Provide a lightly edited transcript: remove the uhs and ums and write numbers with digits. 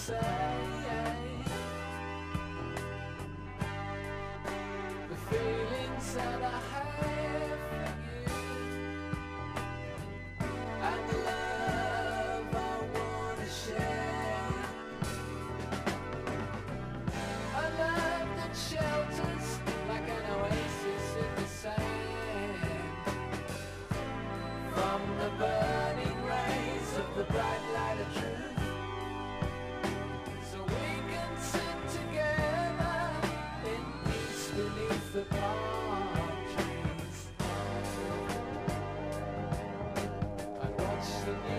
say. The feelings that I have for you, and the love I wanna share. A love that shelters like an oasis in the sand, from the burning rays of the bright light of truth, so we can sit together in peace beneath the palm trees and watch the